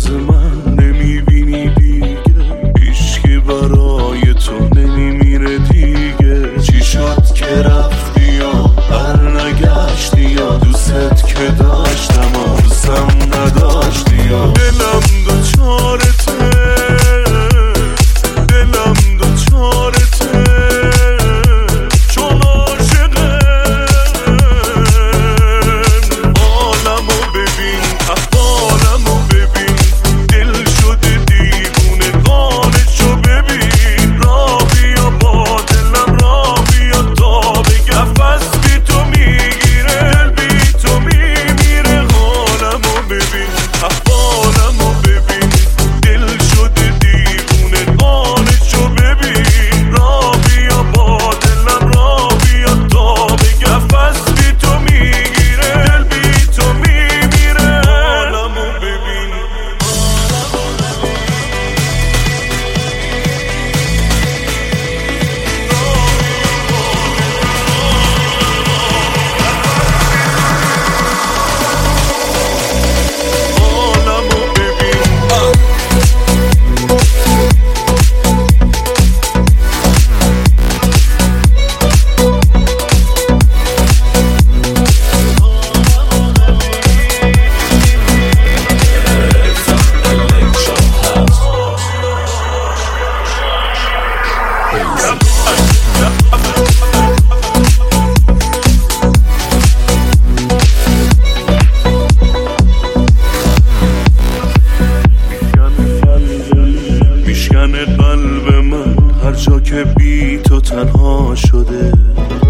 جز من نمیبینی دیگه، هیچکی برای تو نمیمیره دیگه. چی شد که رفتی یا برنگشتی یا دوست که داشتم دوستم نداشتی یا دلم دوچارته، دلم دوچارته چون عاشقه. عالمو ببین احوالمو ببین، دل شده دیوونه قانشو ببین. را بیا با دلم را بیا تا بگم نفس بی تو میگیره، دل بی تو میمیره. حالمو ببین احوالمو ببین، دل شده دیوونه قانشو ببین. را بیا با دلم را بیا تا بگم نفس بی تو میگیره، دل بی تو میمیره. حالمو ببین میشکنه قلب من هر جا که بی تو تنها شده.